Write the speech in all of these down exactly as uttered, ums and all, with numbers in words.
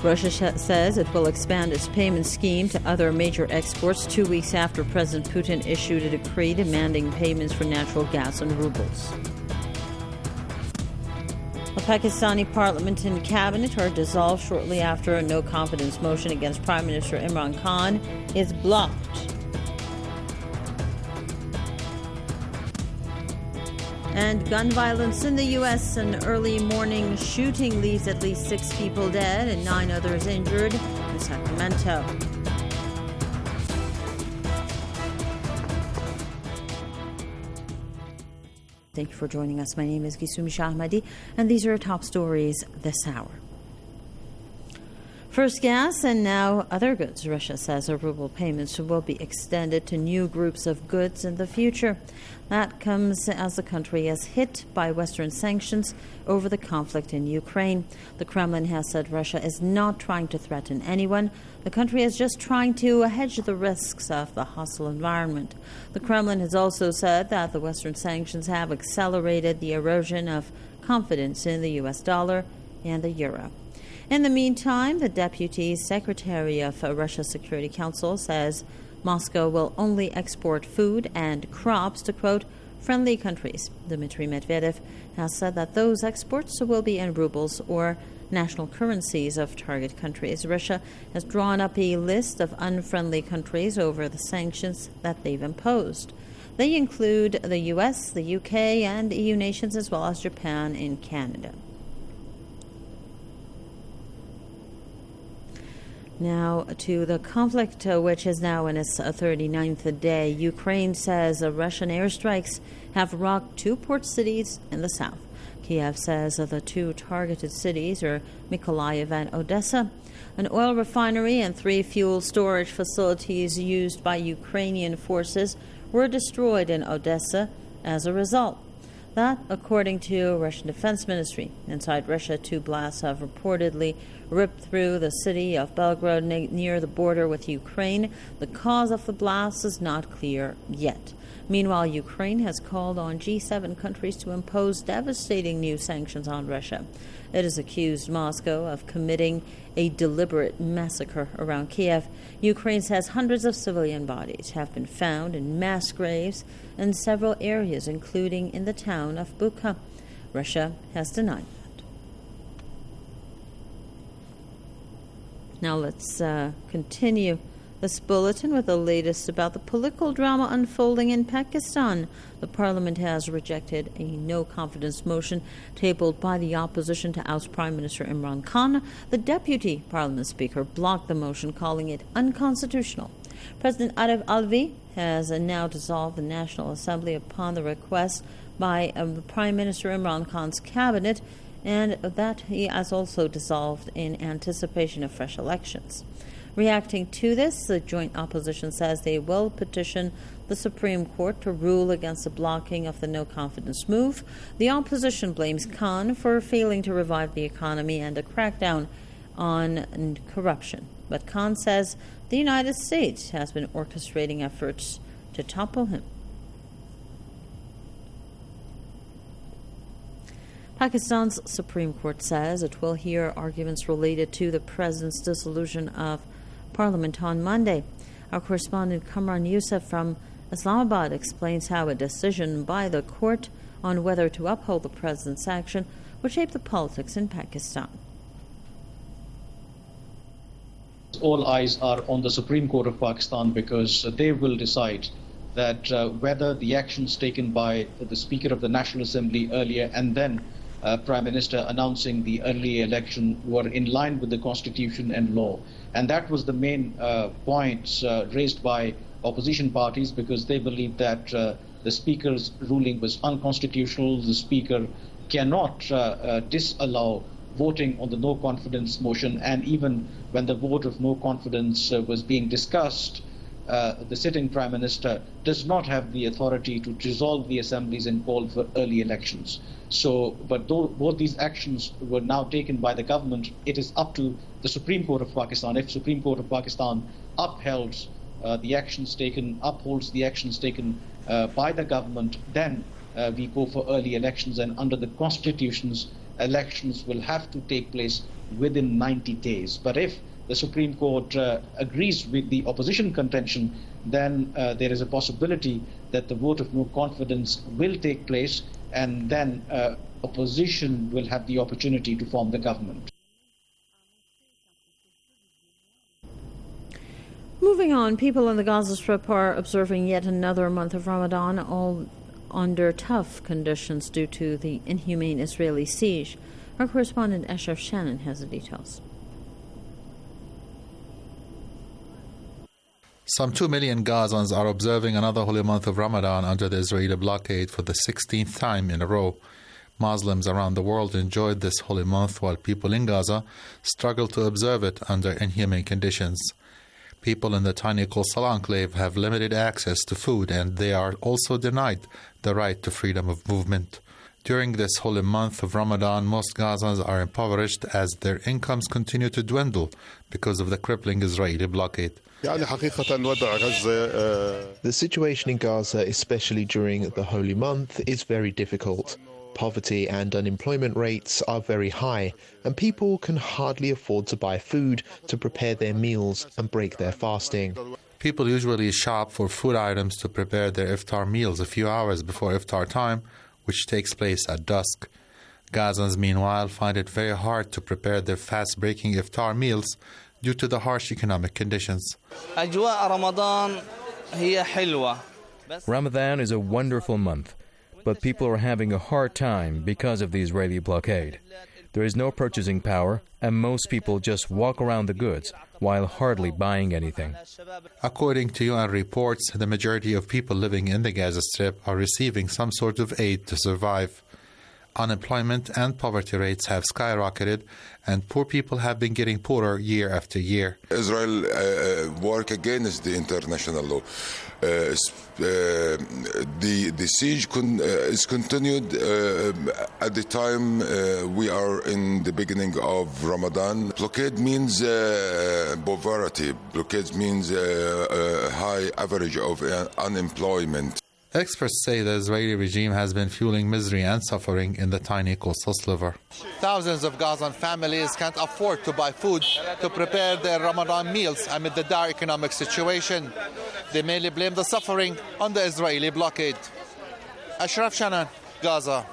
Russia sh- says it will expand its payment scheme to other major exports two weeks after President Putin issued a decree demanding payments for natural gas in rubles. The Pakistani parliament and cabinet are dissolved shortly after a no-confidence motion against Prime Minister Imran Khan is blocked. And gun violence in the U S, an early morning shooting leaves at least six people dead and nine others injured in Sacramento. Thank you for joining us. My name is Gisumi Shahmadi, and these are top stories this hour. First gas and now other goods. Russia says ruble payments will be extended to new groups of goods in the future. That comes as the country is hit by Western sanctions over the conflict in Ukraine. The Kremlin has said Russia is not trying to threaten anyone. The country is just trying to hedge the risks of the hostile environment. The Kremlin has also said that the Western sanctions have accelerated the erosion of confidence in the U S dollar and the euro. In the meantime, the Deputy Secretary of Russia's Security Council says Moscow will only export food and crops to, quote, friendly countries. Dmitry Medvedev has said that those exports will be in rubles or national currencies of target countries. Russia has drawn up a list of unfriendly countries over the sanctions that they've imposed. They include the U S, the U K, and E U nations, as well as Japan and Canada. Now to the conflict, uh, which is now in its uh, thirty-ninth day. Ukraine says uh, Russian airstrikes have rocked two port cities in the south. Kiev says uh, the two targeted cities are Mykolaiv and Odessa. An oil refinery and three fuel storage facilities used by Ukrainian forces were destroyed in Odessa as a result. That, according to Russian Defense Ministry. Inside Russia, two blasts have reportedly ripped through the city of Belgorod ne- near the border with Ukraine. The cause of the blast is not clear yet. Meanwhile, Ukraine has called on G seven countries to impose devastating new sanctions on Russia. It has accused Moscow of committing a deliberate massacre around Kiev. Ukraine says hundreds of civilian bodies have been found in mass graves in several areas, including in the town of Bucha. Russia has denied that. Now let's uh, continue this bulletin with the latest about the political drama unfolding in Pakistan. The parliament has rejected a no-confidence motion tabled by the opposition to oust Prime Minister Imran Khan. The deputy parliament speaker blocked the motion, calling it unconstitutional. President Arif Alvi has now dissolved the National Assembly upon the request by um, Prime Minister Imran Khan's cabinet, and that he has also dissolved in anticipation of fresh elections. Reacting to this, the joint opposition says they will petition the Supreme Court to rule against the blocking of the no-confidence move. The opposition blames Khan for failing to revive the economy and a crackdown on corruption. But Khan says the United States has been orchestrating efforts to topple him. Pakistan's Supreme Court says it will hear arguments related to the president's dissolution of Parliament on Monday. Our correspondent Kamran Youssef from Islamabad explains how a decision by the court on whether to uphold the president's action would shape the politics in Pakistan. All eyes are on the Supreme Court of Pakistan because they will decide that uh, whether the actions taken by the Speaker of the National Assembly earlier and then uh, Prime Minister announcing the early election were in line with the Constitution and law. And that was the main uh, point uh, raised by opposition parties because they believe that uh, the Speaker's ruling was unconstitutional. The Speaker cannot uh, uh, disallow voting on the no confidence motion, and even when the vote of no confidence uh, was being discussed, uh, the sitting Prime Minister does not have the authority to dissolve the assemblies and call for early elections. So, but though both these actions were now taken by the government, it is up to the Supreme Court of Pakistan. If Supreme Court of Pakistan upholds uh, the actions taken, upholds the actions taken uh, by the government, then uh, we go for early elections, and under the constitutions elections will have to take place within ninety days. But if the Supreme Court uh, agrees with the opposition contention, then uh, there is a possibility that the vote of no confidence will take place, and then uh, opposition will have the opportunity to form the government. Moving on, people in the Gaza Strip are observing yet another month of Ramadan, all under tough conditions due to the inhumane Israeli siege. Our correspondent Ashraf Shannon has the details. Some two million Gazans are observing another holy month of Ramadan under the Israeli blockade for the sixteenth time in a row. Muslims around the world enjoyed this holy month while people in Gaza struggle to observe it under inhumane conditions. People in the tiny Qusal enclave have limited access to food, and they are also denied the right to freedom of movement. During this holy month of Ramadan, most Gazans are impoverished as their incomes continue to dwindle because of the crippling Israeli blockade. The situation in Gaza, especially during the holy month, is very difficult. Poverty and unemployment rates are very high, and people can hardly afford to buy food to prepare their meals and break their fasting. People usually shop for food items to prepare their iftar meals a few hours before iftar time, which takes place at dusk. Gazans, meanwhile, find it very hard to prepare their fast-breaking iftar meals due to the harsh economic conditions. Ramadan is a wonderful month, but people are having a hard time because of the Israeli blockade. There is no purchasing power, and most people just walk around the goods while hardly buying anything. According to U N reports, the majority of people living in the Gaza Strip are receiving some sort of aid to survive. Unemployment and poverty rates have skyrocketed, and poor people have been getting poorer year after year. Israel uh, work against the international law. Uh, uh, the the siege con- uh, is continued uh, at the time uh, we are in the beginning of Ramadan. Blockade means uh, poverty. Blockade means uh, a high average of uh, unemployment. Experts say the Israeli regime has been fueling misery and suffering in the tiny coastal sliver. Thousands of Gazan families can't afford to buy food to prepare their Ramadan meals amid the dire economic situation. They mainly blame the suffering on the Israeli blockade. Ashraf Shannon, Gaza.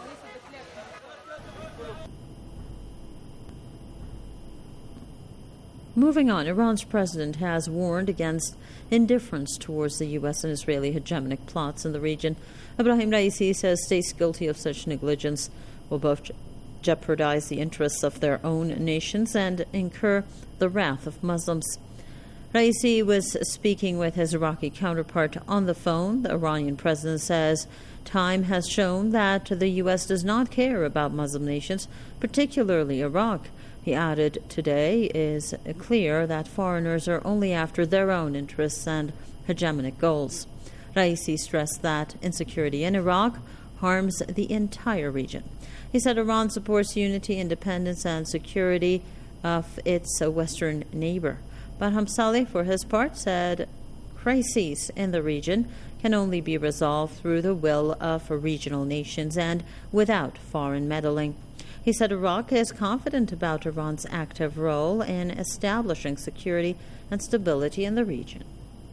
Moving on, Iran's president has warned against indifference towards the U S and Israeli hegemonic plots in the region. Ebrahim Raisi says states guilty of such negligence will both je- jeopardize the interests of their own nations and incur the wrath of Muslims. Raisi was speaking with his Iraqi counterpart on the phone. The Iranian president says time has shown that the U S does not care about Muslim nations, particularly Iraq. He added, today is clear that foreigners are only after their own interests and hegemonic goals. Raisi stressed that insecurity in Iraq harms the entire region. He said Iran supports unity, independence, and security of its western neighbor. Barham Saleh, for his part, said crises in the region can only be resolved through the will of regional nations and without foreign meddling. He said Iraq is confident about Iran's active role in establishing security and stability in the region.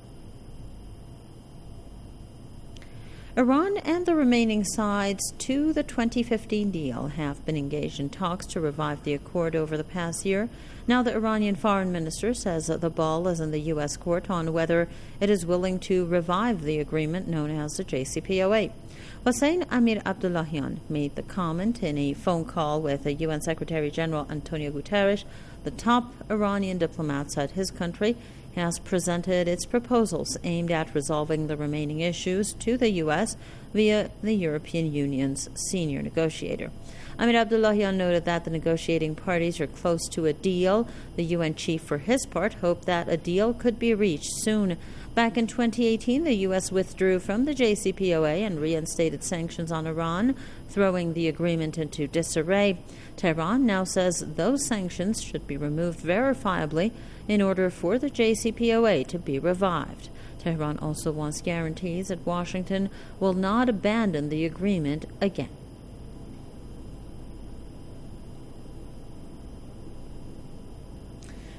Iran and the remaining sides to the twenty fifteen deal have been engaged in talks to revive the accord over the past year. Now the Iranian foreign minister says that the ball is in the U S court on whether it is willing to revive the agreement known as the J C P O A. Hossein Amir Abdullahian made the comment in a phone call with the U N Secretary General Antonio Guterres. The top Iranian diplomat said his country has presented its proposals aimed at resolving the remaining issues to the U S via the European Union's senior negotiator. Amir Abdullahian noted that the negotiating parties are close to a deal. The U N chief, for his part, hoped that a deal could be reached soon. Back in twenty eighteen, the U S withdrew from the J C P O A and reinstated sanctions on Iran, throwing the agreement into disarray. Tehran now says those sanctions should be removed verifiably in order for the J C P O A to be revived. Tehran also wants guarantees that Washington will not abandon the agreement again.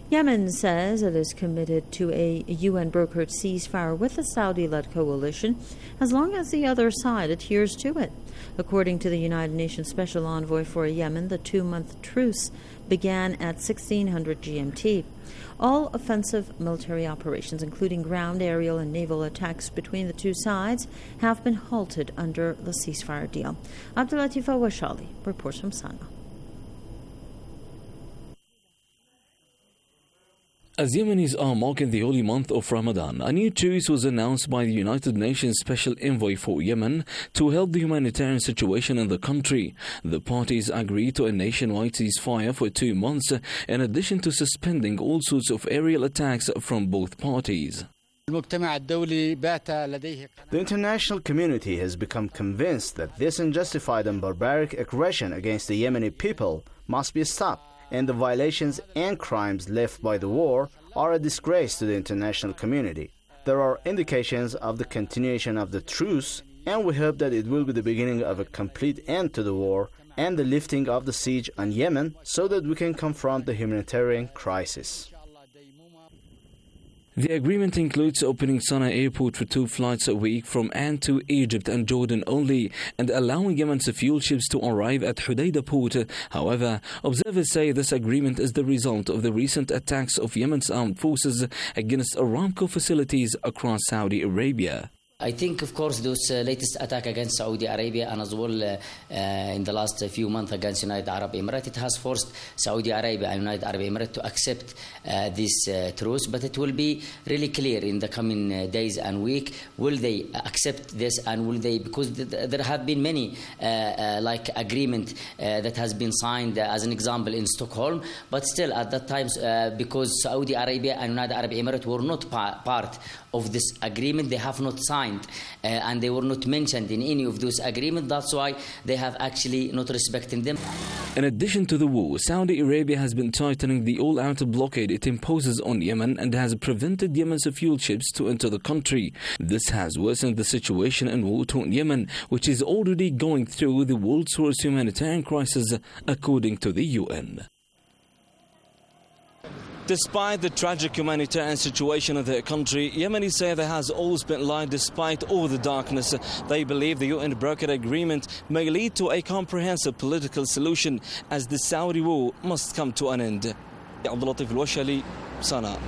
Yemen says it is committed to a U N-brokered ceasefire with the Saudi-led coalition as long as the other side adheres to it. According to the United Nations Special Envoy for Yemen, the two-month truce began at sixteen hundred G M T. All offensive military operations, including ground, aerial, and naval attacks between the two sides, have been halted under the ceasefire deal. Abdulatif Awashali reports from Sana'a. As Yemenis are marking the holy month of Ramadan, a new truce was announced by the United Nations Special Envoy for Yemen to help the humanitarian situation in the country. The parties agreed to a nationwide ceasefire for two months, in addition to suspending all sorts of aerial attacks from both parties. The international community has become convinced that this unjustified and barbaric aggression against the Yemeni people must be stopped, and the violations and crimes left by the war are a disgrace to the international community. There are indications of the continuation of the truce, and we hope that it will be the beginning of a complete end to the war and the lifting of the siege on Yemen so that we can confront the humanitarian crisis. The agreement includes opening Sana'a airport for two flights a week from and to Egypt and Jordan only, and allowing Yemen's fuel ships to arrive at Hudaydah port. However, observers say this agreement is the result of the recent attacks of Yemen's armed forces against Aramco facilities across Saudi Arabia. I think, of course, those uh, latest attack against Saudi Arabia and as well uh, uh, in the last uh, few months against United Arab Emirates, it has forced Saudi Arabia and United Arab Emirates to accept uh, this uh, truce. But it will be really clear in the coming uh, days and week, will they accept this and will they, because th there have been many uh, uh, like agreement uh, that has been signed uh, as an example in Stockholm, but still at that time, uh, because Saudi Arabia and United Arab Emirates were not pa part of this agreement, they have not signed Uh, and they were not mentioned in any of those agreements. That's why they have actually not respecting them. In addition to the war, Saudi Arabia has been tightening the all-out blockade it imposes on Yemen and has prevented Yemen's fuel ships to enter the country. This has worsened the situation in war-torn Yemen, which is already going through the world's worst humanitarian crisis, according to the U N. Despite the tragic humanitarian situation in their country, Yemenis say there has always been light despite all the darkness. They believe the U N-brokered agreement may lead to a comprehensive political solution as the Saudi war must come to an end. Abdulatif Awashali, Sana'a.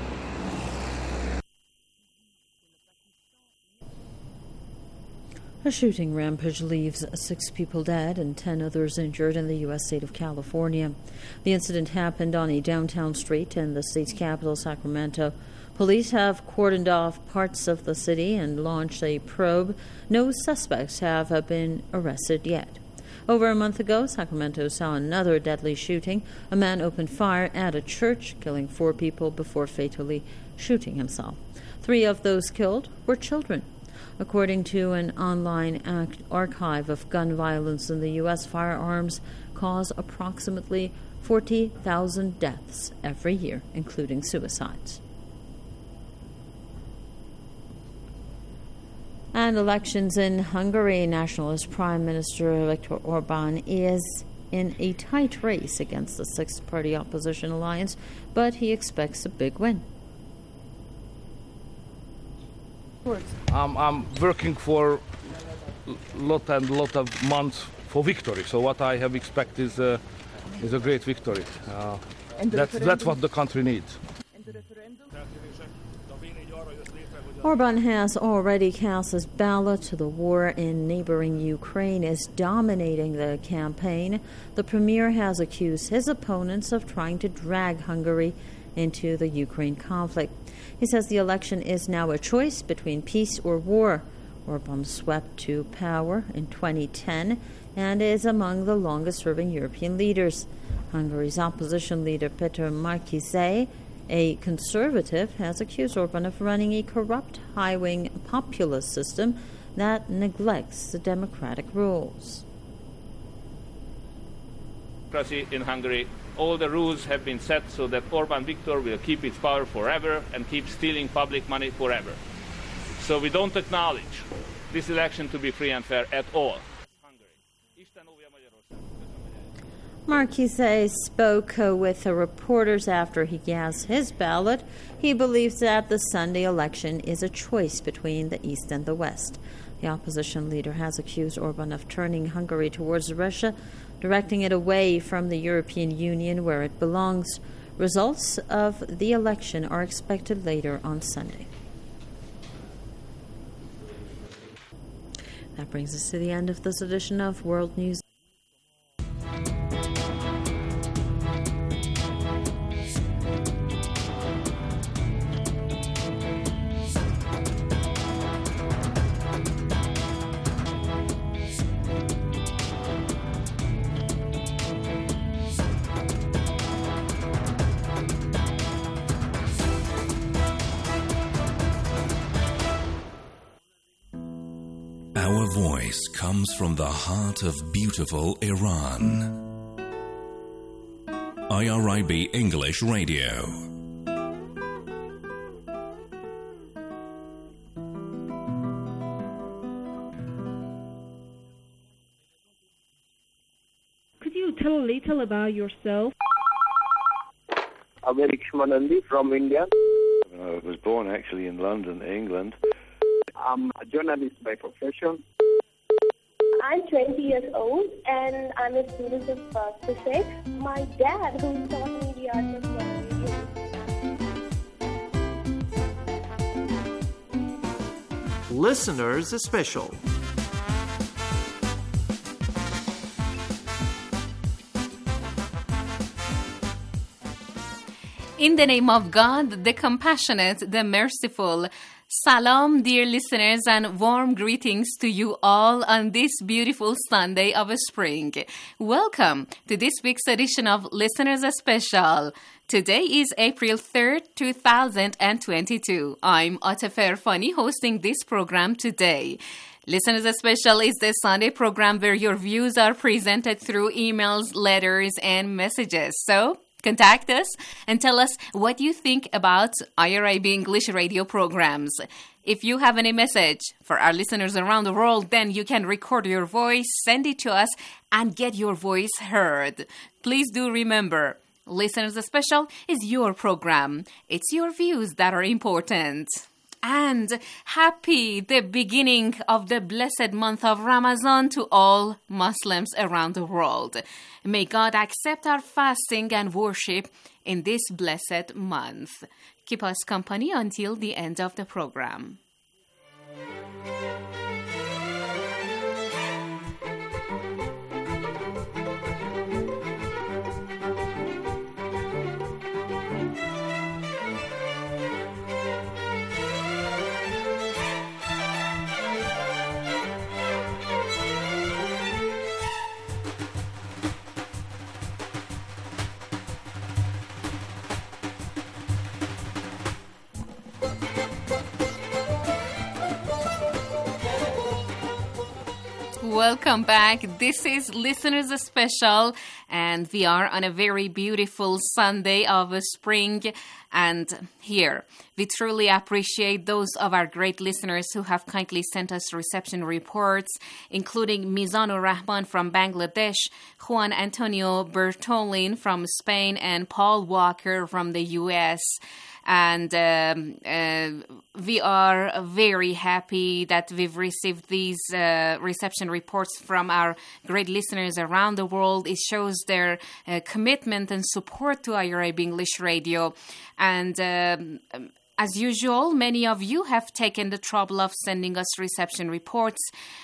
A shooting rampage leaves six people dead and ten others injured in the U S state of California. The incident happened on a downtown street in the state's capital, Sacramento. Police have cordoned off parts of the city and launched a probe. No suspects have been arrested yet. Over a month ago, Sacramento saw another deadly shooting. A man opened fire at a church, killing four people before fatally shooting himself. Three of those killed were children. According to an online act archive of gun violence in the U S, firearms cause approximately forty thousand deaths every year, including suicides. And elections in Hungary, Nationalist Prime Minister Viktor Orban is in a tight race against the six-party opposition alliance, but he expects a big win. I'm, I'm working for lot and lot of months for victory. So what I have expected is a, is a great victory. Uh, that's, that's what the country needs. Orban has already cast his ballot. The war in neighboring Ukraine is dominating the campaign. The premier has accused his opponents of trying to drag Hungary into the Ukraine conflict. He says the election is now a choice between peace or war. Orban swept to power in twenty ten and is among the longest-serving European leaders. Hungary's opposition leader Peter Márki-Zay, a conservative, has accused Orban of running a corrupt, high-wing populist system that neglects the democratic rules. In Hungary, all the rules have been set so that Orban Viktor will keep its power forever and keep stealing public money forever. So we don't acknowledge this election to be free and fair at all. Marquise spoke uh, with the reporters after he cast his ballot. He believes that the Sunday election is a choice between the East and the West. The opposition leader has accused Orban of turning Hungary towards Russia, directing it away from the European Union where it belongs. Results of the election are expected later on Sunday. That brings us to the end of this edition of World News. Our voice comes from the heart of beautiful Iran. I R I B English Radio. Could you tell a little about yourself? I'm Eric Shmanandi from India. I was born actually in London, England. I'm a journalist by profession. I'm twenty years old and I'm a student of uh, physics. My dad, who taught me the art of radio. Listeners Special. In the name of God, the compassionate, the merciful. Salam, dear listeners, and warm greetings to you all on this beautiful Sunday of spring. Welcome to this week's edition of Listeners Special. Today is April third, two thousand twenty-two. I'm Atif Erfani hosting this program today. Listeners Special is the Sunday program where your views are presented through emails, letters, and messages. So, contact us and tell us what you think about I R I B English radio programs. If you have any message for our listeners around the world, then you can record your voice, send it to us, and get your voice heard. Please do remember, Listeners Special is your program. It's your views that are important. And happy the beginning of the blessed month of Ramadan to all Muslims around the world. May God accept our fasting and worship in this blessed month. Keep us company until the end of the program. Welcome back. This is Listeners Special, and we are on a very beautiful Sunday of spring. And here, we truly appreciate those of our great listeners who have kindly sent us reception reports, including Mizanur Rahman from Bangladesh, Juan Antonio Bertolin from Spain, and Paul Walker from the U S And um, uh, we are very happy that we've received these uh, reception reports from our great listeners around the world. It shows their uh, commitment and support to I R I B English Radio. And um, as usual, many of you have taken the trouble of sending us reception reports.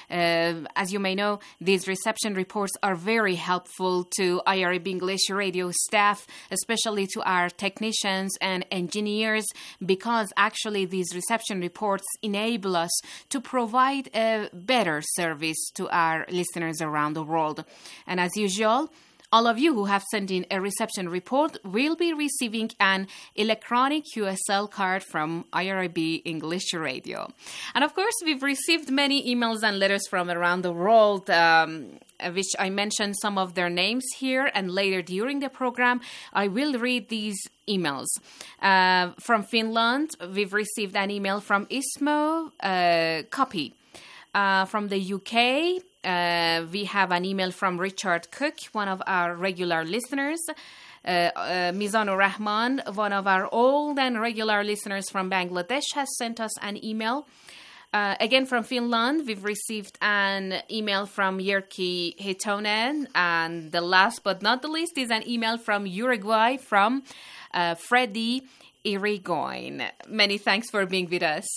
Uh, as you may know, these reception reports are very helpful to I R I B English radio staff, especially to our technicians and engineers, because actually these reception reports enable us to provide a better service to our listeners around the world. And as usual, all of you who have sent in a reception report will be receiving an electronic U S L card from I R I B English Radio. And of course, we've received many emails and letters from around the world, um, which I mentioned some of their names here, and later during the program, I will read these emails. Uh, from Finland, we've received an email from Ismo uh, Copy. Uh, from the U K, uh, we have an email from Richard Cook, one of our regular listeners. Uh, uh, Mizanur Rahman, one of our old and regular listeners from Bangladesh, has sent us an email. Uh, again, from Finland, we've received an email from Jyrki Hitonen. And the last but not the least is an email from Uruguay from uh, Freddy Irigoyen. Many thanks for being with us.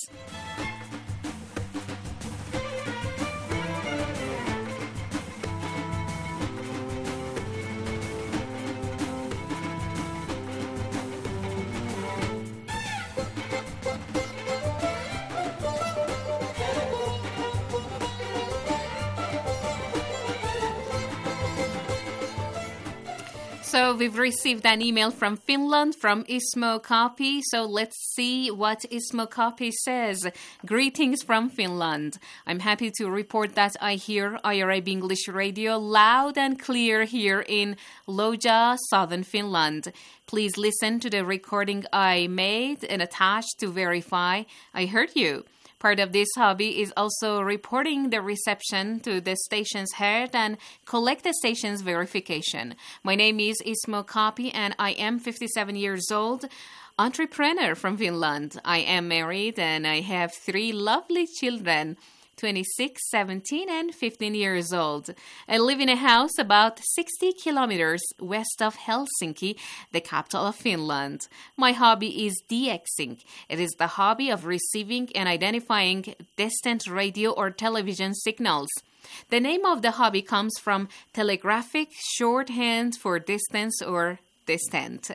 So we've received an email from Finland, from Ismo Kapi. So let's see what Ismo Kapi says. Greetings from Finland. I'm happy to report that I hear I R A B English Radio loud and clear here in Loja, southern Finland. Please listen to the recording I made and attached to verify I heard you. Part of this hobby is also reporting the reception to the station's head and collect the station's verification. My name is Ismo Kapi and I am fifty-seven years old, entrepreneur from Finland. I am married and I have three lovely children, twenty-six, seventeen, and fifteen years old. I live in a house about sixty kilometers west of Helsinki, the capital of Finland. My hobby is DXing. It is the hobby of receiving and identifying distant radio or television signals. The name of the hobby comes from telegraphic shorthand for distance or distant.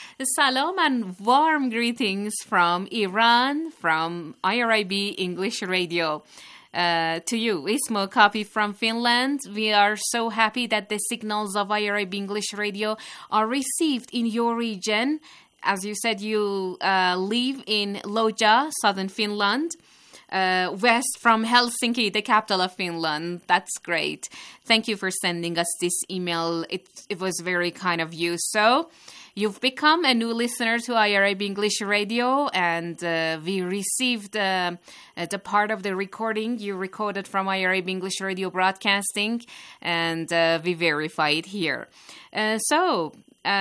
Salam and warm greetings from Iran, from I R A B English Radio. Uh, to you, Ismo Kapi from Finland. We are so happy that the signals of I R A B English Radio are received in your region. As you said, you uh, live in Loja, southern Finland, uh, west from Helsinki, the capital of Finland. That's great. Thank you for sending us this email. It, it was very kind of you. So, you've become a new listener to I R A B English Radio, and uh, we received uh, the part of the recording you recorded from I R A B English Radio Broadcasting, and uh, we verify it here. Uh, so,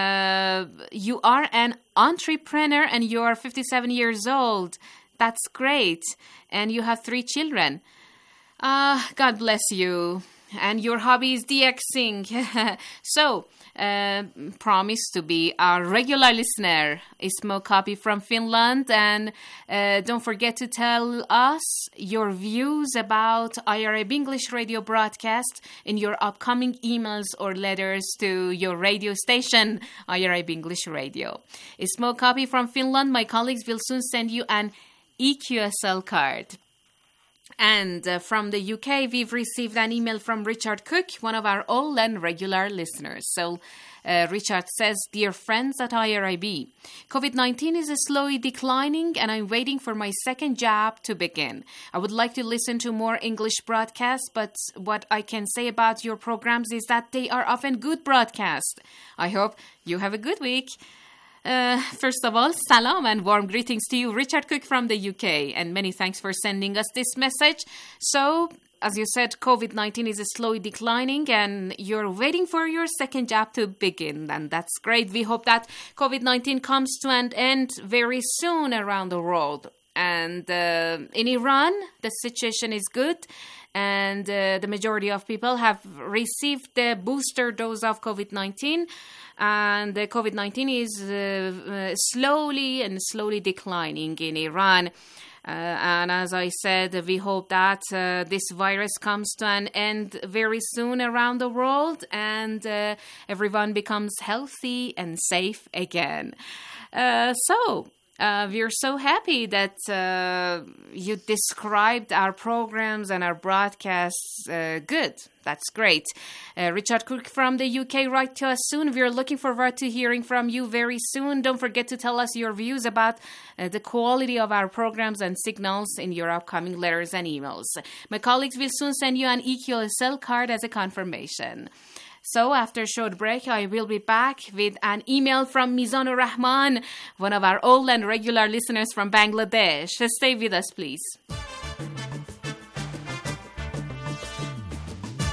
uh, you are an entrepreneur and you are fifty-seven years old. That's great. And you have three children. Uh, God bless you. And your hobby is DXing. So, uh, promise to be a regular listener. Ismo Kapi from Finland. And uh, don't forget to tell us your views about I R A B English Radio broadcast in your upcoming emails or letters to your radio station, I R A B English Radio. Ismo Kapi from Finland. My colleagues will soon send you an E Q S L card. And uh, from the U K, we've received an email from Richard Cook, one of our old and regular listeners. So uh, Richard says, Dear friends at I R A B, COVID nineteen is slowly declining and I'm waiting for my second jab to begin. I would like to listen to more English broadcasts, but what I can say about your programs is that they are often good broadcasts. I hope you have a good week. Uh, first of all, salam and warm greetings to you, Richard Cook from the U K, and many thanks for sending us this message. So, as you said, COVID nineteen is slowly declining and you're waiting for your second jab to begin, and that's great. We hope that COVID nineteen comes to an end very soon around the world. And uh, in Iran, the situation is good, and uh, the majority of people have received the booster dose of COVID nineteen. And the COVID nineteen is uh, uh, slowly and slowly declining in Iran. Uh, and as I said, we hope that uh, this virus comes to an end very soon around the world and uh, everyone becomes healthy and safe again. Uh, so... Uh, we're so happy that uh, you described our programs and our broadcasts uh, good. That's great. Uh, Richard Cook from the U K, write to us soon. We're looking forward to hearing from you very soon. Don't forget to tell us your views about uh, the quality of our programs and signals in your upcoming letters and emails. My colleagues will soon send you an E Q S L card as a confirmation. So after a short break, I will be back with an email from Mizanur Rahman, one of our old and regular listeners from Bangladesh. Stay with us, please.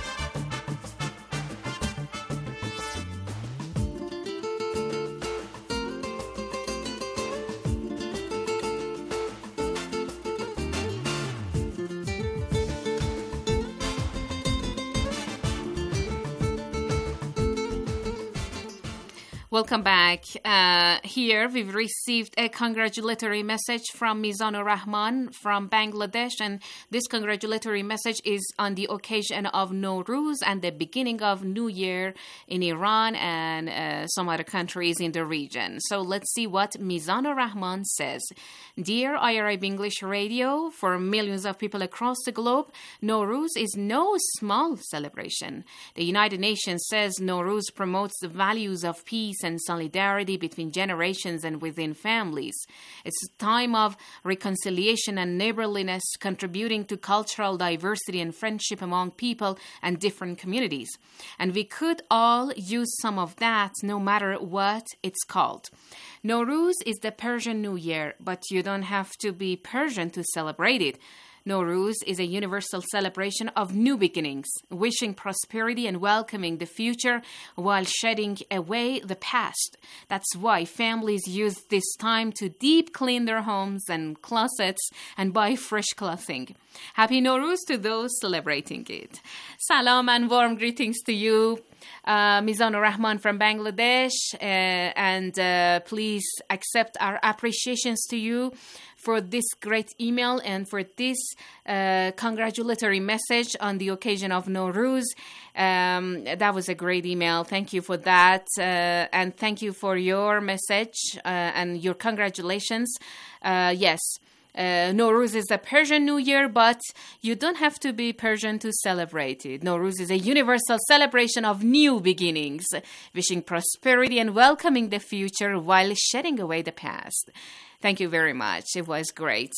Welcome back. Uh, here we've received a congratulatory message from Mizanur Rahman from Bangladesh, and this congratulatory message is on the occasion of Nowruz and the beginning of New Year in Iran and uh, some other countries in the region. So let's see what Mizanur Rahman says. Dear I R I B English Radio, for millions of people across the globe, Nowruz is no small celebration. The United Nations says Nowruz promotes the values of peace and solidarity between generations and within families. It's a time of reconciliation and neighborliness, contributing to cultural diversity and friendship among people and different communities. And we could all use some of that, no matter what it's called. Nowruz is the Persian New Year, but you don't have to be Persian to celebrate it. Nowruz is a universal celebration of new beginnings, wishing prosperity and welcoming the future while shedding away the past. That's why families use this time to deep clean their homes and closets and buy fresh clothing. Happy Nowruz to those celebrating it. Salam and warm greetings to you, uh, Mizanur Rahman from Bangladesh, uh, and uh, please accept our appreciations to you for this great email and for this uh, congratulatory message on the occasion of Nowruz. Um, that was a great email. Thank you for that. Uh, and thank you for your message uh, and your congratulations. Uh, yes. Uh, Nowruz is the Persian New Year, but you don't have to be Persian to celebrate it. Nowruz is a universal celebration of new beginnings, wishing prosperity and welcoming the future while shedding away the past. Thank you very much. It was great.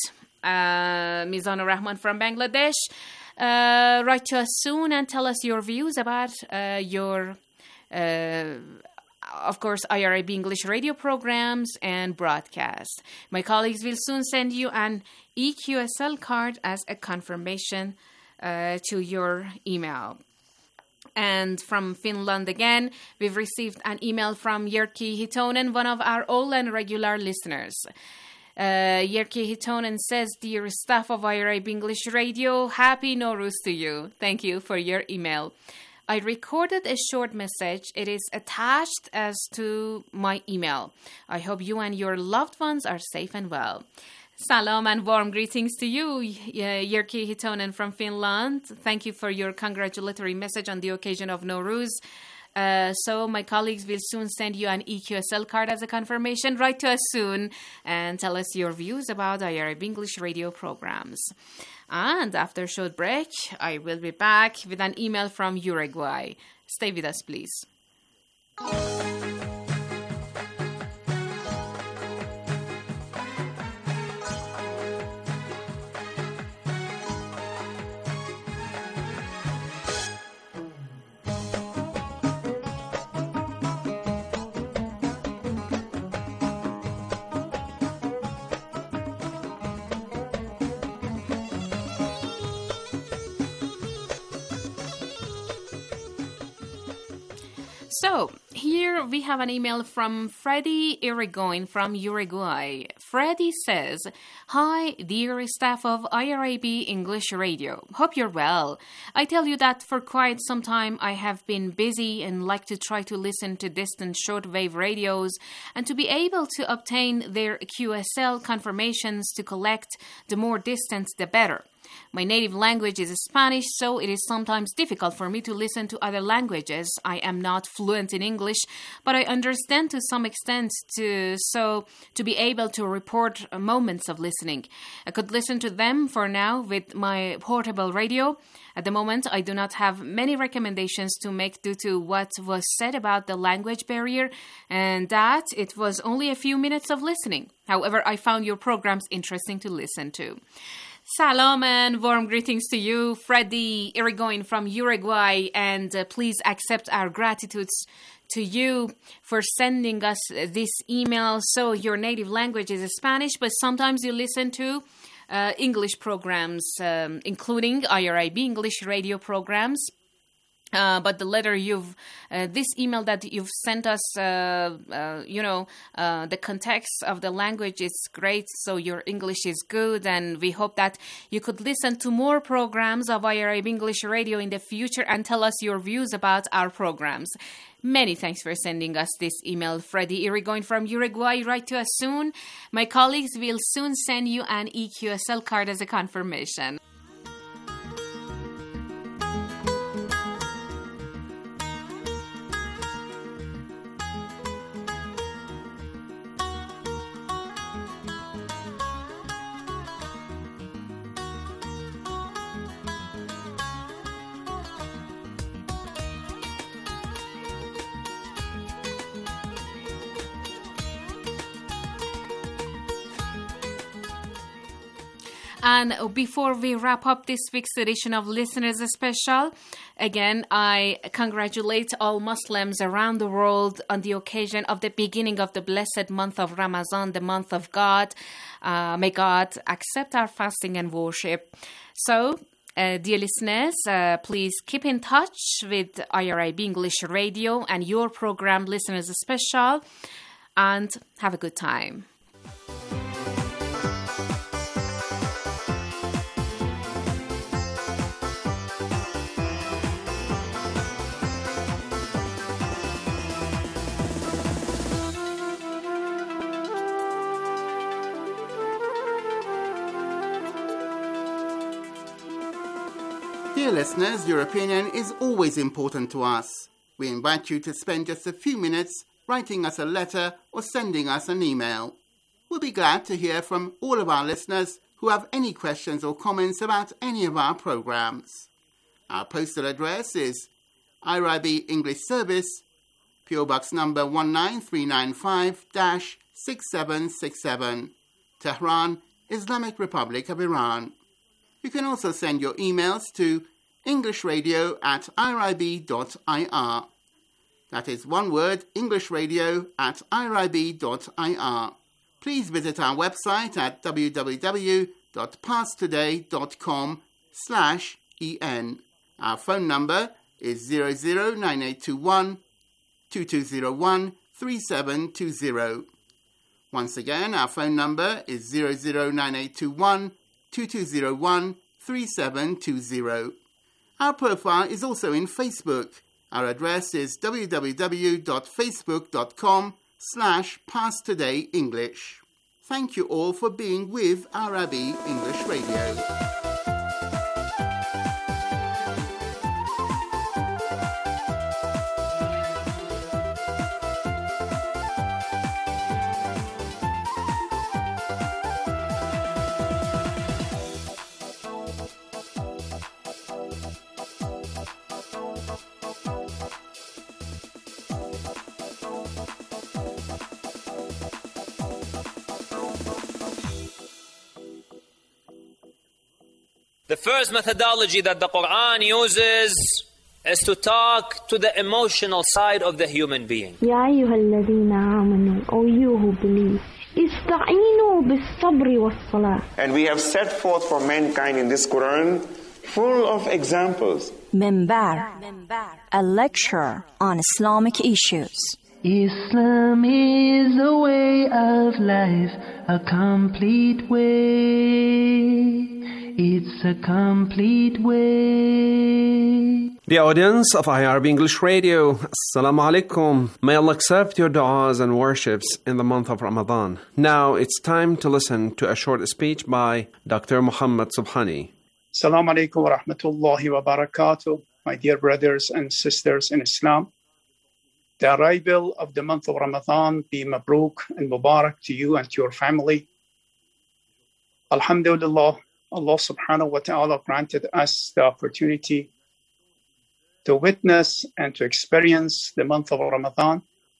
Uh, Mizanur Rahman from Bangladesh, uh, write to us soon and tell us your views about uh, your uh, of course, I R I B English radio programs and broadcasts. My colleagues will soon send you an E Q S L card as a confirmation uh, to your email. And from Finland again, we've received an email from Yerki Hitonen, one of our old and regular listeners. Uh, Yerki Hitonen says, Dear staff of I R I B English Radio, Happy Nowruz to you. Thank you for your email. I recorded a short message. It is attached as to my email. I hope you and your loved ones are safe and well. Salam and warm greetings to you, Yerki Hitonen from Finland. Thank you for your congratulatory message on the occasion of Nowruz. Uh, so my colleagues will soon send you an E Q S L card as a confirmation. Write to us soon and tell us your views about I R I B English radio programs. And after a short break, I will be back with an email from Uruguay. Stay with us, please. So, here we have an email from Freddy Irigoyen from Uruguay. Freddy says, Hi, dear staff of I R I B English Radio. Hope you're well. I tell you that for quite some time I have been busy and like to try to listen to distant shortwave radios and to be able to obtain their Q S L confirmations to collect the more distant the better. My native language is Spanish, so it is sometimes difficult for me to listen to other languages. I am not fluent in English, but I understand to some extent to so to be able to report moments of listening. I could listen to them for now with my portable radio. At the moment, I do not have many recommendations to make due to what was said about the language barrier and that it was only a few minutes of listening. However, I found your programs interesting to listen to. Salam and warm greetings to you, Freddy Irigoyen from Uruguay, and uh, please accept our gratitudes to you for sending us this email. So your native language is Spanish, but sometimes you listen to uh, English programs, um, including I R I B English radio programs. Uh, but the letter you've, uh, this email that you've sent us, uh, uh, you know, uh, the context of the language is great. So your English is good. And we hope that you could listen to more programs of I R I B English Radio in the future and tell us your views about our programs. Many thanks for sending us this email, Freddie Irigoyen from Uruguay. Write to us soon. My colleagues will soon send you an E Q S L card as a confirmation. And before we wrap up this week's edition of Listeners Special, again, I congratulate all Muslims around the world on the occasion of the beginning of the blessed month of Ramadan, the month of God. Uh, may God accept our fasting and worship. So, uh, dear listeners, uh, please keep in touch with I R I B English Radio and your program, Listeners Special, and have a good time. Dear listeners, your opinion is always important to us. We invite you to spend just a few minutes writing us a letter or sending us an email. We'll be glad to hear from all of our listeners who have any questions or comments about any of our programs. Our postal address is I R I B English Service, P O Box number one nine three nine five, six seven six seven, Tehran, Islamic Republic of Iran. You can also send your emails to englishradio at irib dot I R. That is one word, englishradio at irib dot I R. Please visit our website at w w w dot past today dot com slash en. Our phone number is zero zero nine eight two one, two two zero one, three seven two zero. Once again, our phone number is zero zero nine eight two one, two two zero one, three seven two zero. Our profile is also in Facebook. Our address is w w w dot facebook dot com slash past today english. Thank you all for being with I R I B English Radio. The first methodology that the Quran uses is to talk to the emotional side of the human being. يا أيها الذين آمنوا, O you who believe, استعينوا بالصبر والصلاة. And we have set forth for mankind in this Quran full of examples. Minbar, a lecture on Islamic issues. Islam is a way of life, a complete way. It's a complete way. The audience of I R B English Radio, Assalamu alaikum. May Allah accept your du'as and worships in the month of Ramadan. Now it's time to listen to a short speech by Doctor Muhammad Subhani. Assalamu alaikum wa rahmatullahi wa barakatuh. My dear brothers and sisters in Islam. The arrival of the month of Ramadan be Mabruk and Mubarak to you and to your family. Alhamdulillah, Allah subhanahu wa ta'ala granted us the opportunity to witness and to experience the month of Ramadan.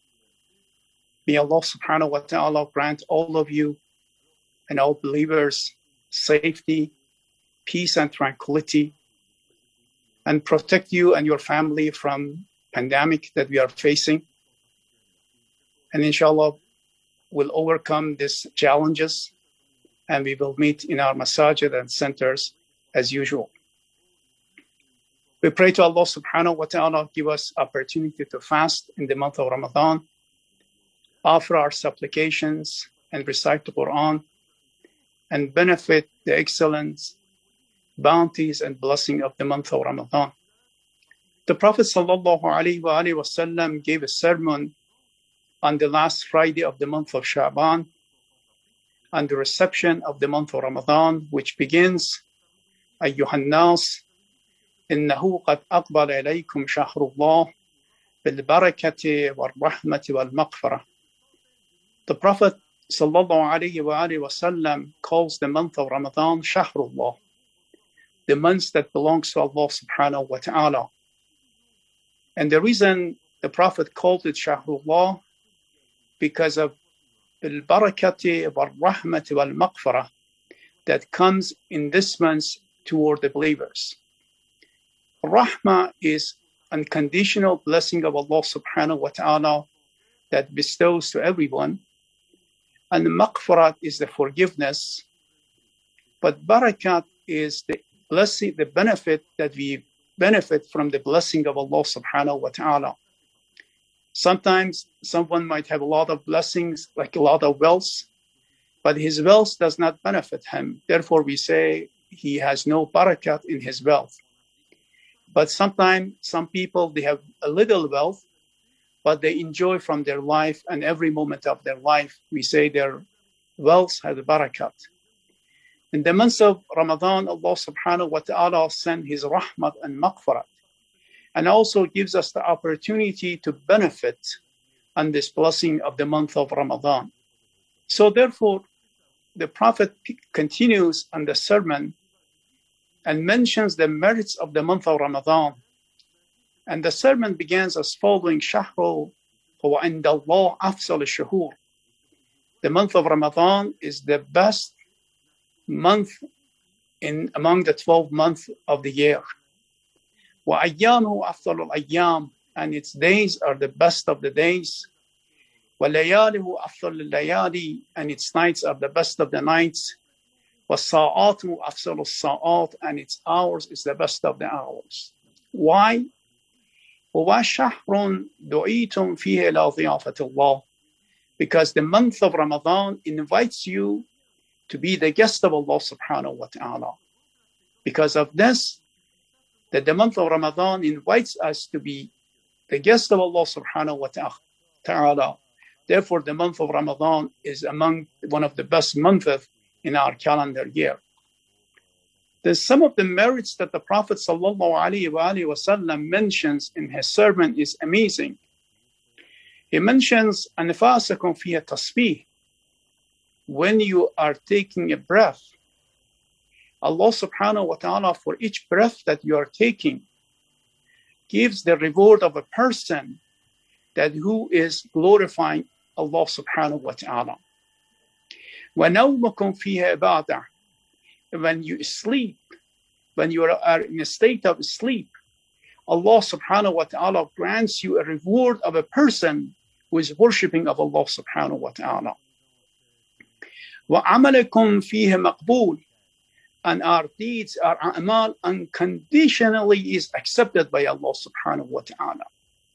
May Allah subhanahu wa ta'ala grant all of you and all believers safety, peace and tranquility, and protect you and your family from pandemic that we are facing. And inshallah, we'll overcome these challenges and we will meet in our masajid and centers as usual. We pray to Allah subhanahu wa ta'ala give us opportunity to fast in the month of Ramadan, offer our supplications and recite the Quran, and benefit the excellence, bounties and blessing of the month of Ramadan. The Prophet sallallahu alaihi wasallam gave a sermon on the last Friday of the month of Sha'ban, on the reception of the month of Ramadan, which begins, Ayyuhan nas, innahu qad aqbala ilaykum shahrullah bil barakati wal rahmati wal maghfirah. The Prophet sallallahu alaihi wasallam calls the month of Ramadan Shahrullah, the month that belongs to Allah subhanahu wa ta'ala. And the reason the Prophet called it Shahrullah, because of the barakati wal rahmati wal maghfirah that comes in this month toward the believers. Rahmah is unconditional blessing of Allah subhanahu wa ta'ala that bestows to everyone. And maghfirat is the forgiveness. But barakat is the blessing, the benefit that we benefit from the blessing of Allah subhanahu wa ta'ala. Sometimes someone might have a lot of blessings, like a lot of wealth, but his wealth does not benefit him. Therefore, we say he has no barakat in his wealth. But sometimes some people, they have a little wealth, but they enjoy from their life, and every moment of their life, we say their wealth has barakat. In the month of Ramadan, Allah subhanahu wa ta'ala sends His rahmat and maghfirat, and also gives us the opportunity to benefit on this blessing of the month of Ramadan. So therefore, the Prophet continues on the sermon and mentions the merits of the month of Ramadan. And the sermon begins as following, Shahru huwa inda Allah afzal ash-shuhur. The month of Ramadan is the best month in among the twelve months of the year. Wa ayyamuhu afdal al-ayyam, and its days are the best of the days. Wa layalihu afdal al-layali, and its nights are the best of the nights. Wa sa'atuhu afdal al-sa'at, and its hours is the best of the hours. Why? وَشَهْرٌ دُعِيتُمْ فِيهِ إِلَى ضِيَافَةِ اللَّهِ, because the month of Ramadan invites you to be the guest of Allah subhanahu wa ta'ala. Because of this, that the month of Ramadan invites us to be the guest of Allah subhanahu wa ta'ala. Therefore, the month of Ramadan is among one of the best months in our calendar year. There's some of the merits that the Prophet sallallahu alaihi wasallam mentions in his sermon is amazing. He mentions anfasakum fiha tasbih. When you are taking a breath, Allah subhanahu wa ta'ala, for each breath that you are taking, gives the reward of a person that who is glorifying Allah subhanahu wa ta'ala. Wa nawmukum fiha ibadah. When you sleep, when you are in a state of sleep, Allah subhanahu wa ta'ala grants you a reward of a person who is worshipping of Allah subhanahu wa ta'ala. وَعَمَلَكُمْ فِيهِ مَقْبُولٌ, and our deeds, our a'mal, unconditionally is accepted by Allah subhanahu wa ta'ala.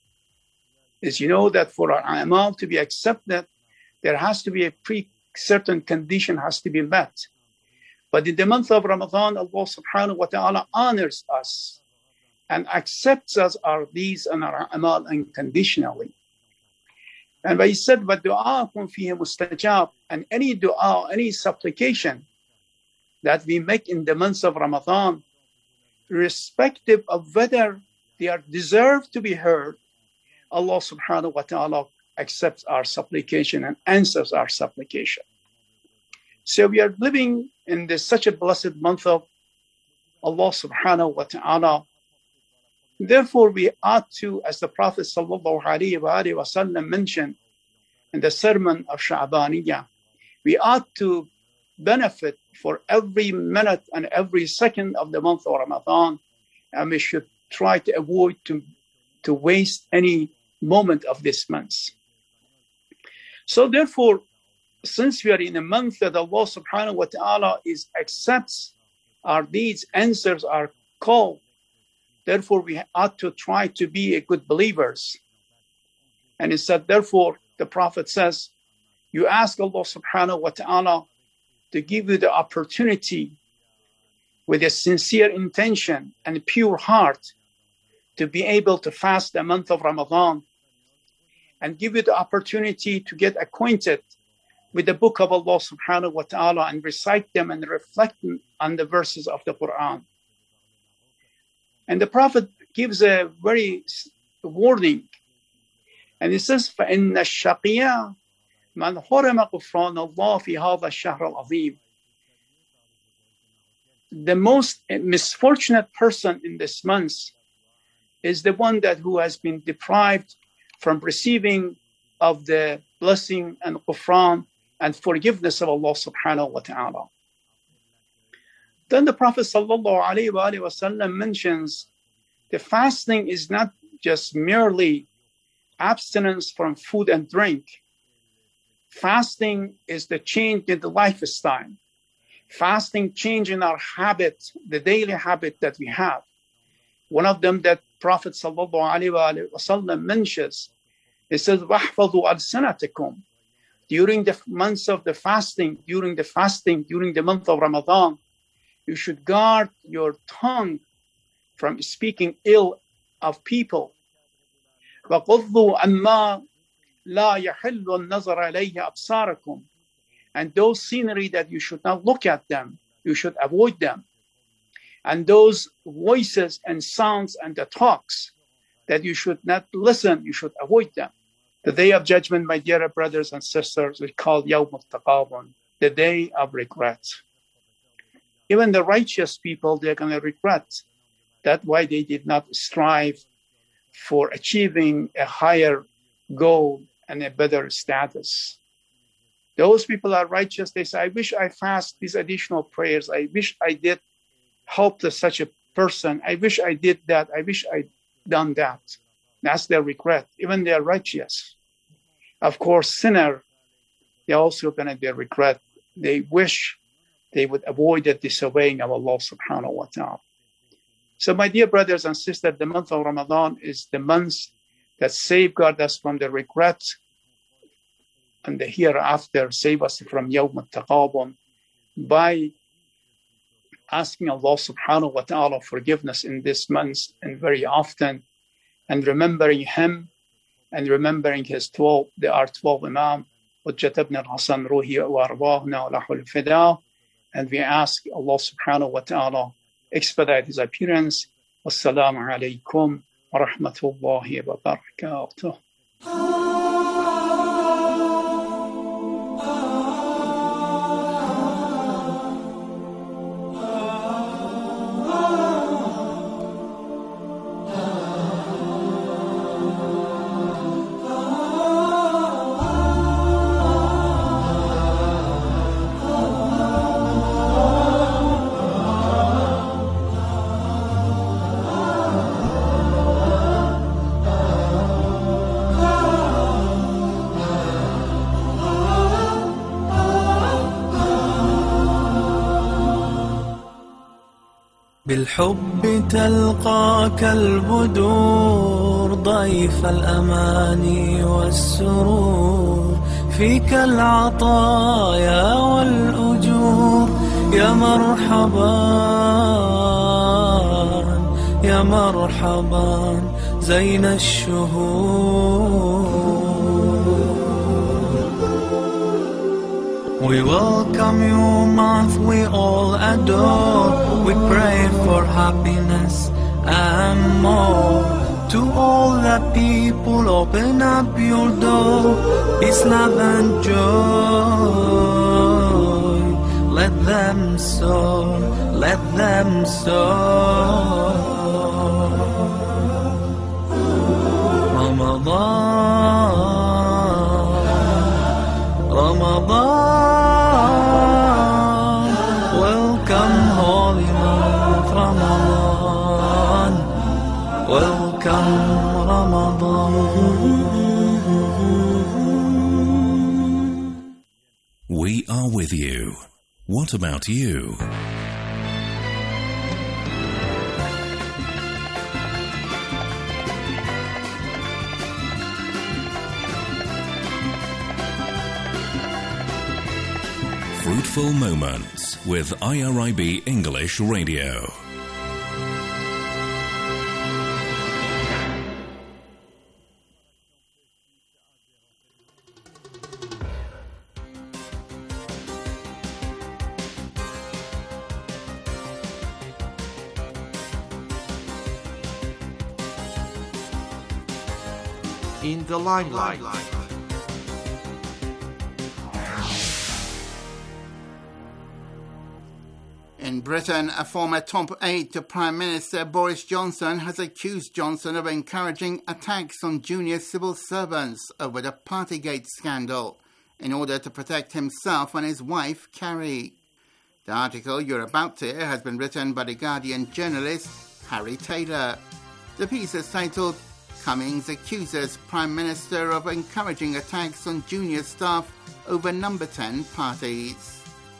As you know that for our a'mal to be accepted, there has to be a pre certain condition has to be met. But in the month of Ramadan, Allah subhanahu wa ta'ala honors us and accepts us our deeds and our amal unconditionally. And when he said, وَدُعَاكُمْ فِيهِ مُسْتَجَابٌ, and any dua, any supplication that we make in the months of Ramadan, irrespective of whether they are deserved to be heard, Allah subhanahu wa ta'ala accepts our supplication and answers our supplication. So we are living in this such a blessed month of Allah subhanahu wa ta'ala. Therefore, we ought to, as the Prophet sallallahu alaihi wasallam mentioned in the sermon of Sha'baniyah, we ought to benefit for every minute and every second of the month of Ramadan, and we should try to avoid to, to waste any moment of this month. So therefore, since we are in a month that Allah subhanahu wa ta'ala is accepts our deeds, answers our call Therefore, we ought to try to be a good believers. And he said, therefore, the Prophet says, you ask Allah subhanahu wa ta'ala to give you the opportunity with a sincere intention and a pure heart to be able to fast the month of Ramadan, and give you the opportunity to get acquainted with the book of Allah subhanahu wa ta'ala and recite them and reflect on the verses of the Quran. And the Prophet gives a very warning. And he says, فَإِنَّ الشَّقِيَّةَ مَنْ حُرِمَ غُفْرَانَ اللَّهِ فِي هَذَا الشَّهْرِ الْعَظِيمِ. The most misfortunate person in this month is the one that who has been deprived from receiving of the blessing and ghufran and forgiveness of Allah subhanahu wa ta'ala. Then the Prophet sallallahu alayhi wa alayhi wa sallam mentions the fasting is not just merely abstinence from food and drink. Fasting is the change in the lifestyle. Fasting change in our habit, the daily habit that we have. One of them that Prophet sallallahu alayhi wa alayhi wa sallam mentions, he says, وَاحْفَظُوا أَلْسِنَتَكُمْ. During the months of the fasting, during the fasting, during the month of Ramadan, you should guard your tongue from speaking ill of people. وَقُضُّوا أَمَّا لَا يَحِلُّ النَّظَرَ عَلَيْهِ أَبْصَارَكُمْ. And those scenery that you should not look at them, you should avoid them. And those voices and sounds and the talks that you should not listen, you should avoid them. The day of judgment, my dear brothers and sisters, we call Yawm al-Taqabun, the day of regret. Even the righteous people, they're going to regret that why they did not strive for achieving a higher goal and a better status. Those people are righteous. They say, I wish I fast these additional prayers. I wish I did help to such a person. I wish I did that. I wish I'd done that. That's their regret. Even they are righteous. Of course, sinner, they're also going to be regret. They wish they would avoid the disobeying of Allah subhanahu wa ta'ala. So my dear brothers and sisters, the month of Ramadan is the month that safeguard us from the regret and the hereafter, save us from Yawm al-Taqabun by asking Allah subhanahu wa ta'ala forgiveness in this month and very often, and remembering Him and remembering His twelve, there are twelve Imam, Hujjat ibn al-Hasan Ruhi wa Arwahna wa Lahul Fida, and we ask Allah subhanahu wa ta'ala expedite His appearance. Wassalamu alaykum wa rahmatullahi wa barakatuh. بالحب تلقاك البدور ضيف الأماني والسرور فيك العطايا والأجور يا مرحبا يا مرحبا زين الشهور. We welcome you, month we all adore. We pray for happiness and more. To all the people, open up your door. Peace, love and joy. Let them soar, let them soar. Ramadan, Ramadan. Welcome Ramadan. We are with you. What about you? Beautiful Moments with I R I B English Radio. In the limelight. In Britain, a former top aide to Prime Minister Boris Johnson has accused Johnson of encouraging attacks on junior civil servants over the Partygate scandal in order to protect himself and his wife, Carrie. The article you're about to hear has been written by The Guardian journalist Harry Taylor. The piece is titled Cummings accuses Prime Minister of encouraging attacks on junior staff over number ten parties.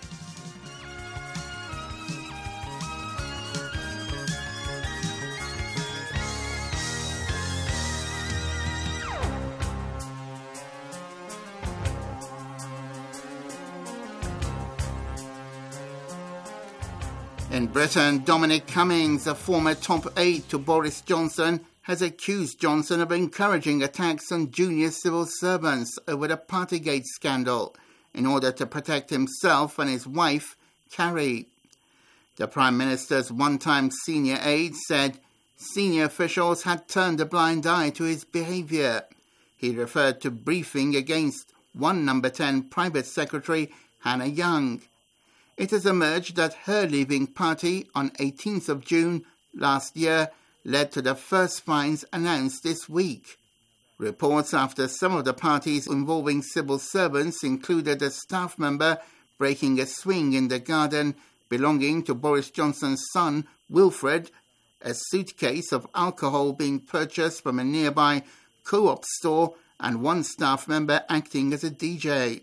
In Britain, Dominic Cummings, a former top aide to Boris Johnson, has accused Johnson of encouraging attacks on junior civil servants over the Partygate scandal in order to protect himself and his wife, Carrie. The Prime Minister's one-time senior aide said senior officials had turned a blind eye to his behaviour. He referred to briefing against one number ten private secretary, Hannah Young. It has emerged that her leaving party on eighteenth of June last year led to the first fines announced this week. Reports after some of the parties involving civil servants included a staff member breaking a swing in the garden belonging to Boris Johnson's son, Wilfred, a suitcase of alcohol being purchased from a nearby Co-op store, and one staff member acting as a D J.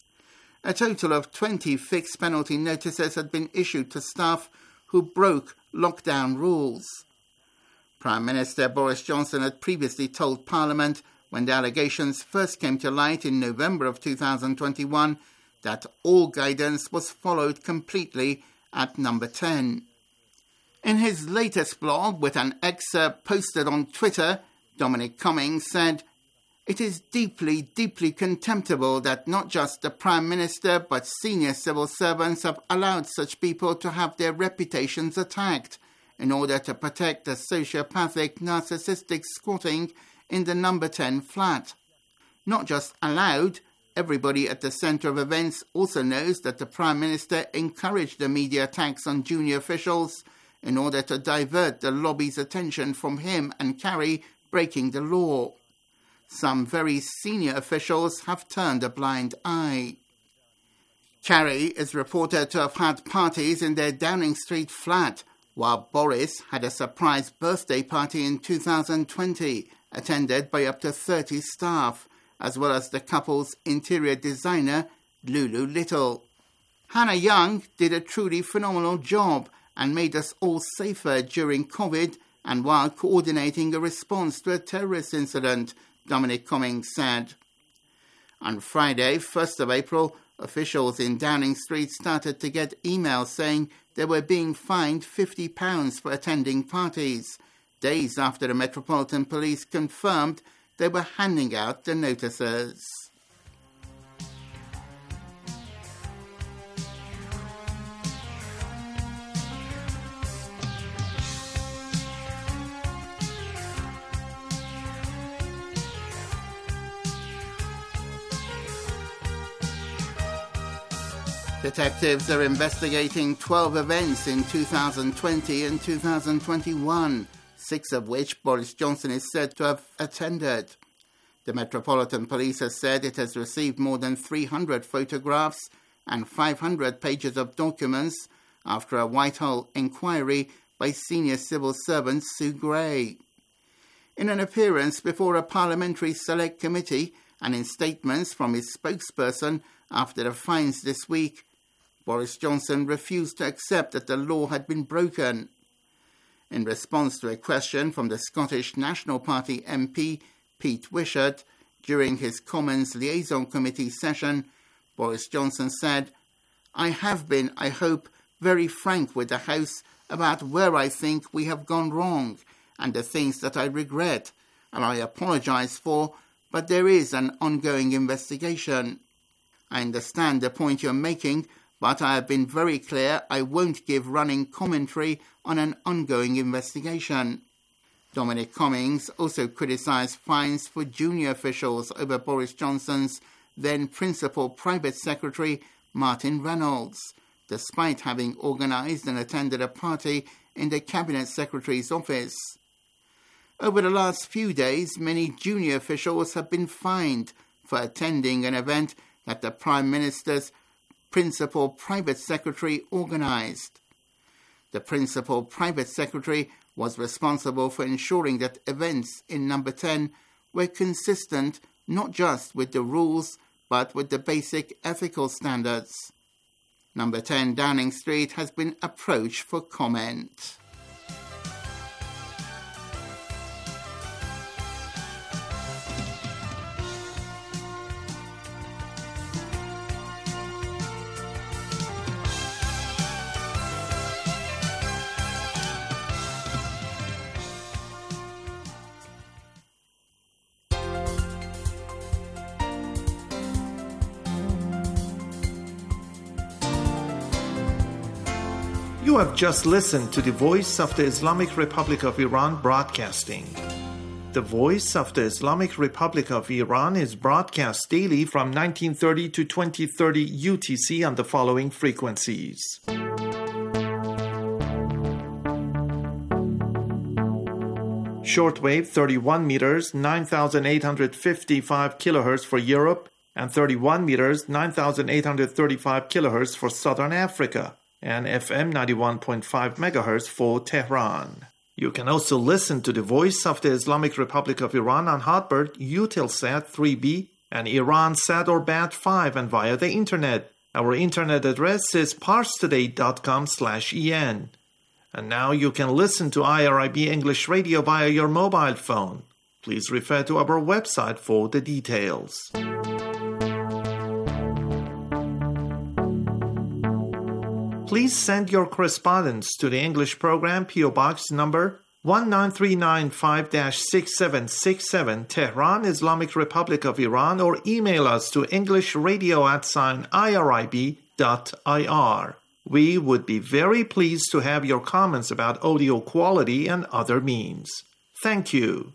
A total of twenty fixed penalty notices had been issued to staff who broke lockdown rules. Prime Minister Boris Johnson had previously told Parliament, when the allegations first came to light in November of two thousand twenty-one, that all guidance was followed completely at number ten. In his latest blog, with an excerpt posted on Twitter, Dominic Cummings said, "It is deeply, deeply contemptible that not just the Prime Minister but senior civil servants have allowed such people to have their reputations attacked in order to protect the sociopathic, narcissistic squatting in the number ten flat. Not just allowed, everybody at the centre of events also knows that the Prime Minister encouraged the media attacks on junior officials in order to divert the lobby's attention from him and Carrie breaking the law. Some very senior officials have turned a blind eye." Carrie is reported to have had parties in their Downing Street flat, while Boris had a surprise birthday party in two thousand twenty, attended by up to thirty staff, as well as the couple's interior designer, Lulu Little. Hannah Young did a truly phenomenal job and made us all safer during COVID and while coordinating a response to a terrorist incident, Dominic Cummings said. On Friday, first of April, officials in Downing Street started to get emails saying they were being fined fifty pounds for attending parties, days after the Metropolitan Police confirmed they were handing out the notices. Detectives are investigating twelve events in two thousand twenty and two thousand twenty-one, six of which Boris Johnson is said to have attended. The Metropolitan Police has said it has received more than three hundred photographs and five hundred pages of documents after a Whitehall inquiry by senior civil servant Sue Gray. In an appearance before a parliamentary select committee and in statements from his spokesperson after the fines this week, Boris Johnson refused to accept that the law had been broken. In response to a question from the Scottish National Party M P Pete Wishart during his Commons Liaison Committee session, Boris Johnson said, I have been, I hope, very frank with the House about where I think we have gone wrong and the things that I regret, and I apologize for, but there is an ongoing investigation. I understand the point you're making, but I have been very clear I won't give running commentary on an ongoing investigation. Dominic Cummings also criticised fines for junior officials over Boris Johnson's then Principal Private Secretary Martin Reynolds, despite having organised and attended a party in the Cabinet Secretary's office. Over the last few days, many junior officials have been fined for attending an event that the Prime Minister's Principal Private Secretary organised. The Principal Private Secretary was responsible for ensuring that events in Number ten were consistent not just with the rules but with the basic ethical standards. Number ten Downing Street has been approached for comment. You have just listened to the Voice of the Islamic Republic of Iran broadcasting. The Voice of the Islamic Republic of Iran is broadcast daily from nineteen thirty to twenty thirty U T C on the following frequencies. Shortwave thirty-one meters, nine thousand eight hundred fifty-five kilohertz for Europe, and thirty-one meters, nine thousand eight hundred thirty-five kilohertz for Southern Africa, and F M ninety-one point five megahertz for Tehran. You can also listen to the Voice of the Islamic Republic of Iran on Hotbird, Eutelsat three B, and Iransat or Bat five, and via the Internet. Our Internet address is parstoday.com slash en. And now you can listen to I R I B English Radio via your mobile phone. Please refer to our website for the details. Please send your correspondence to the English program, P O Box number one nine three nine five six seven six seven, Tehran, Islamic Republic of Iran, or email us to englishradio at sign irib dot ir. We would be very pleased to have your comments about audio quality and other means. Thank you.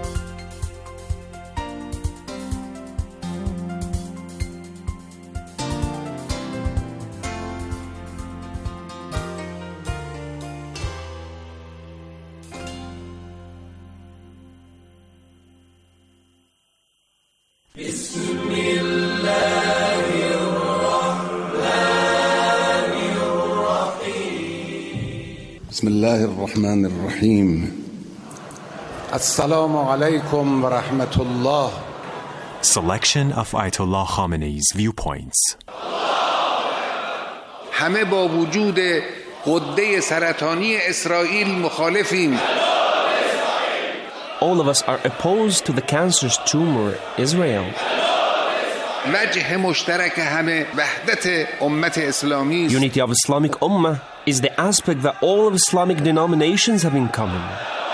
بسم الله الرحمن الرحيم السلام عليكم ورحمة الله. Selection of Ayatollah Khamenei's viewpoints. همه با وجود غده سرطانی اسرائیل مخالفیم. All of us are opposed to the cancerous tumor Israel. وجه مشترک همه وحدت امت اسلامی. Unity of Islamic Ummah is the aspect that all of Islamic denominations have in common.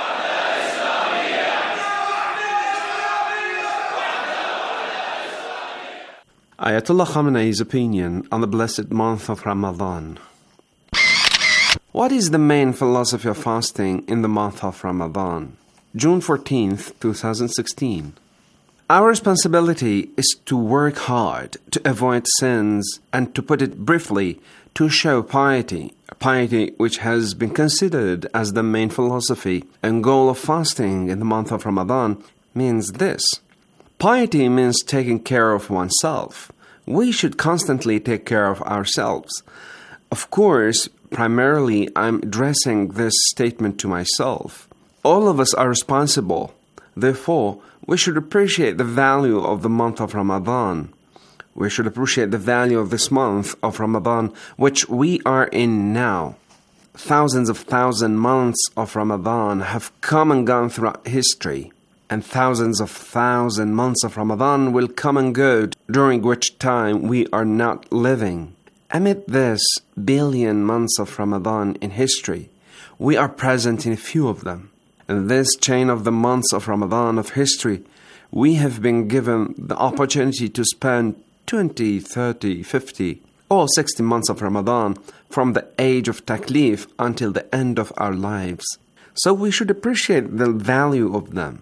Ayatollah Khamenei's opinion on the blessed month of Ramadan. What is the main philosophy of fasting in the month of Ramadan? June fourteenth, twenty sixteen. Our responsibility is to work hard to avoid sins and, to put it briefly, to show piety, piety which has been considered as the main philosophy and goal of fasting in the month of Ramadan means this. Piety means taking care of oneself. We should constantly take care of ourselves. Of course, primarily I'm addressing this statement to myself. All of us are responsible. Therefore, we should appreciate the value of the month of Ramadan. We should appreciate the value of this month of Ramadan, which we are in now. Thousands of thousand months of Ramadan have come and gone throughout history, and thousands of thousand months of Ramadan will come and go, during which time we are not living. Amid this billion months of Ramadan in history, we are present in a few of them. In this chain of the months of Ramadan of history, we have been given the opportunity to spend twenty, thirty, fifty, or sixty months of Ramadan from the age of taklif until the end of our lives. So we should appreciate the value of them.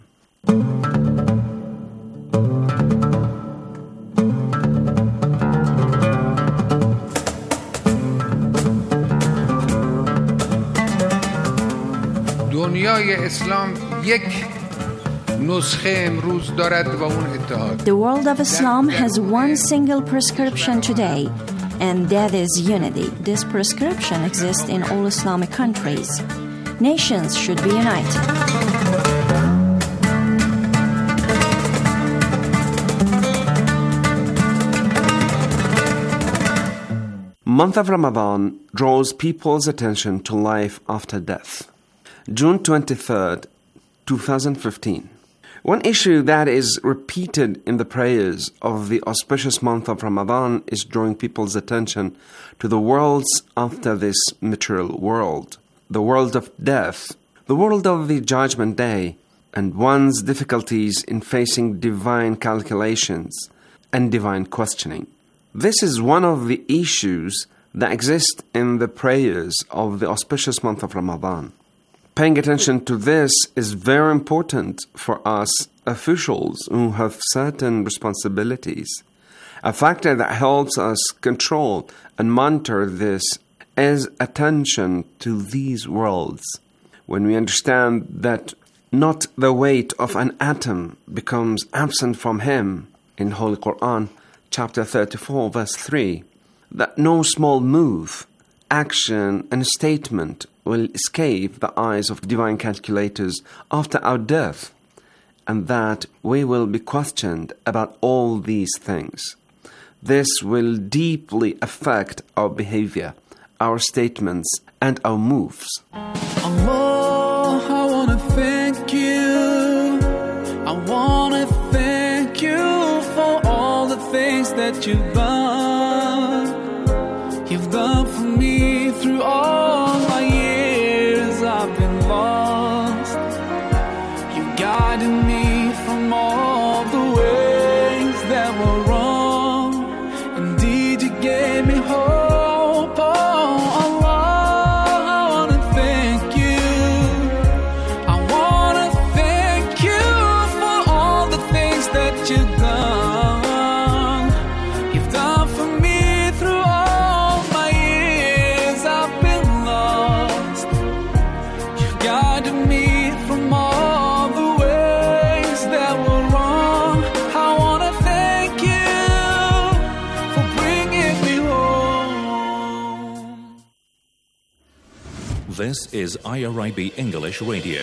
دنیای اسلام یک نسخه امروز دارد و اون اتحاد. The world of Islam has one single prescription today, and that is unity. This prescription exists in all Islamic countries. Nations should be united. Month of Ramadan draws people's attention to life after death. June twenty-third, twenty fifteen. One issue that is repeated in the prayers of the auspicious month of Ramadan is drawing people's attention to the worlds after this material world, the world of death, the world of the Judgment Day, and one's difficulties in facing divine calculations and divine questioning. This is one of the issues that exist in the prayers of the auspicious month of Ramadan. Paying attention to this is very important for us officials who have certain responsibilities. A factor that helps us control and monitor this is attention to these worlds. When we understand that not the weight of an atom becomes absent from him, in Holy Quran, chapter thirty-four, verse three, that no small move, action, and statement will escape the eyes of divine calculators after our death, and that we will be questioned about all these things. This will deeply affect our behavior, our statements, and our moves. Allah, I want to thank you. I want to thank you for all the things that you've done. You've done for me through all my years I've been lost. You guided me from all the ways that were wrong. Indeed, you gave me hope. Oh, Allah, I want to thank you. I want to thank you for all the things that you've done. You've done for me through all my years I've been lost. You guided me from all the ways that were wrong. I want to thank you for bringing me home. This is I R I B English Radio.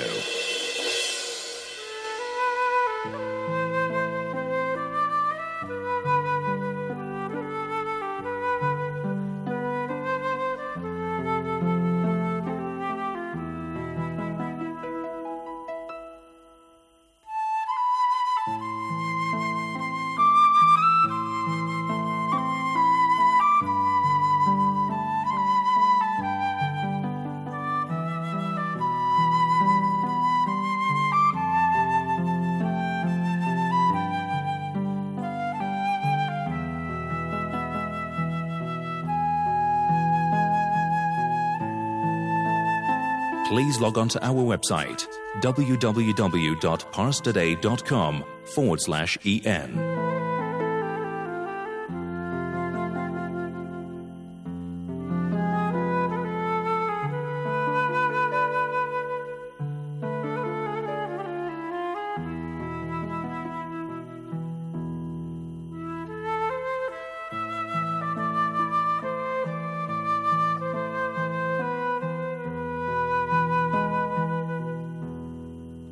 Please log on to our website w w w dot parstoday dot com forward slash en.